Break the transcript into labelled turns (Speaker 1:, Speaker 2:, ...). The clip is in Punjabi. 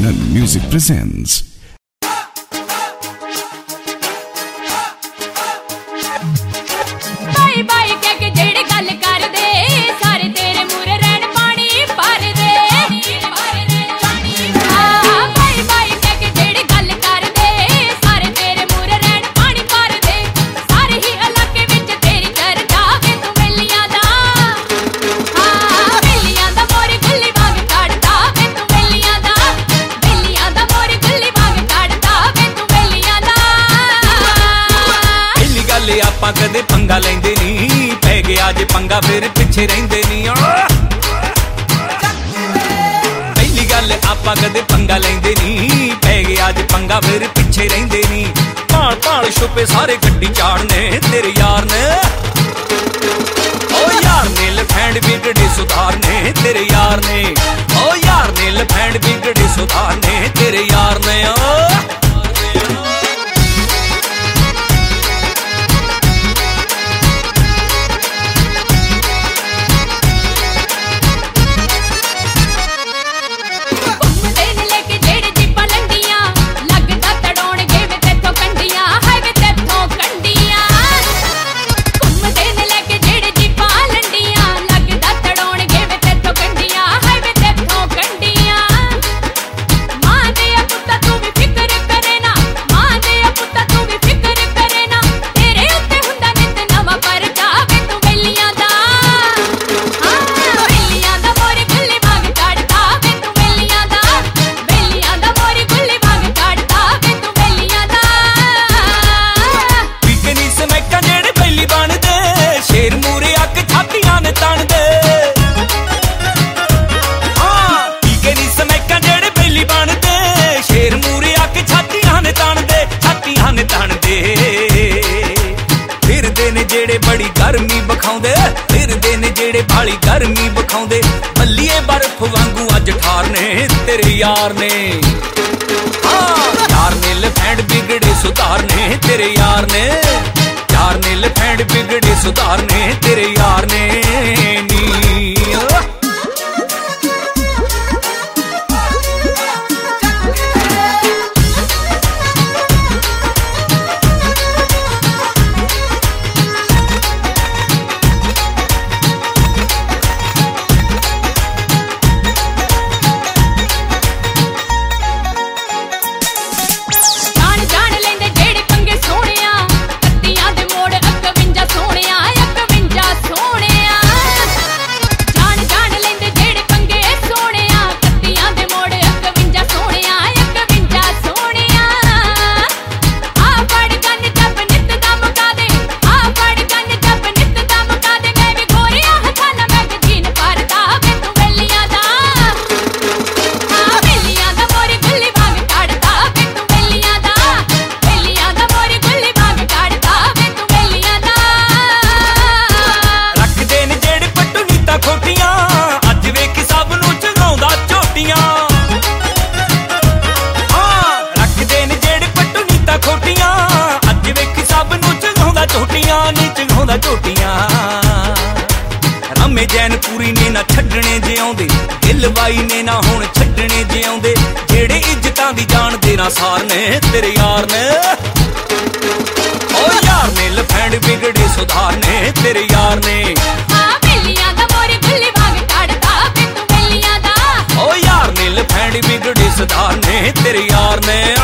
Speaker 1: Anand Music presents.
Speaker 2: Bye bye keh ke jehde gall karde sare tere mure rehn paani par de bye bye keh ke jehde gall karde sare tere mure rehn paani par de sare hi ilake vich teri charcha ve tu veliyan da mori gulli wang kadda ve tu veliyan da mori gulli wang kadda ve tu veliyan da
Speaker 3: ਪਹਿਲੀ ਗੱਲ ਆਪਾਂ ਕਦੇ ਪੰਗਾ ਲੈਂਦੇ ਨਹੀਂ ਪੈ ਗਿਆ ਜੇ ਪੰਗਾ ਫਿਰ ਪਿੱਛੇ ਰਹਿੰਦੇ ਨਹੀਂ ਪਹਿਲੀ ਗੱਲ ਆਪਾਂ ਕਦੇ ਪੰਗਾ ਲੈਂਦੇ ਨਹੀਂ ਪੈ ਗਿਆ ਜੇ ਪੰਗਾ ਫਿਰ ਪਿੱਛੇ ਰਹਿੰਦੇ ਨਹੀਂ ਭਾਲ ਭਾਲ ਛੁਪੇ ਸਾਰੇ ਗੱਡੀ ਚਾੜਨੇ ਤੇਰੇ ਯਾਰ ਨੇ ਓ ਯਾਰ ਨੇ ਲਫੈਂਡ ਵਿਗੜੇ ਸੁਧਾਰਨੇ ਤੇਰੇ ਯਾਰ ਨੇ ਓ ਯਾਰ ਨੇ ਲਫੈਂਡ ਵਿਗੜੇ ਸੁਧਾਰਨੇ ਤੇਰੇ ਯਾਰ ਨੇ ਬੜੀ ਗਰਮੀ ਬਖਾਉਂਦੇ ਫਿਰਦੇ ਨੇ ਜਿਹੜੇ ਬਾਲੀ ਗਰਮੀ ਬਖਾਉਂਦੇ ਬੱਲੀਏ ਬਰਫ਼ ਵਾਂਗੂ ਅੱਜ ਠਾਰਨੇ ਤੇਰੇ ਯਾਰ ਨੇ ਯਾਰ ਨੇ ਲਫੈਂਡ ਵਿਗੜੇ ਸੁਧਾਰਨੇ ਤੇਰੇ ਯਾਰ ਨੇ ਯਾਰ ਨੇ ਲਫੈਂਡ ਵਿਗੜੇ ਸੁਧਾਰਨੇ ਤੇਰੇ ਯਾਰ ਨੇ ਨੀ ਰਾਮੇ ਜੈਨਪੁਰੀ ਨੇ ਨਾ ਛੱਡਣੇ ਜਿਉਂਦੇ ਦਿਲਵਾਈ ਨੇ ਨਾ ਹੁਣ ਛੱਡਣੇ ਜਿਉਂਦੇ ਜਿਹੜੇ ਇੱਜ਼ਤਾਂ ਦੀ ਜਾਣਦੇ ਨਾ ਸਾਰ ਨੇ ਤੇਰੇ ਯਾਰ ਨੇ ਓ ਯਾਰ ਨੇ ਲਫੈਂਡ ਵਿਗੜੇ ਸੁਧਾਰਨੇ ਤੇਰੇ ਯਾਰ ਨੇ
Speaker 2: ਬੇਲੀਆਂ ਦਾ ਮੋਰੀ ਗੁੱਲੀ ਵਾਂਗ ਕੱਢਦਾ ਵੇ ਤੂੰ ਬੇਲੀਆਂ ਦਾ
Speaker 3: ਓ ਯਾਰ ਨੇ ਲਫੈਂਡ ਵਿਗੜੇ ਸੁਧਾਰਨੇ ਤੇਰੇ ਯਾਰ ਨੇ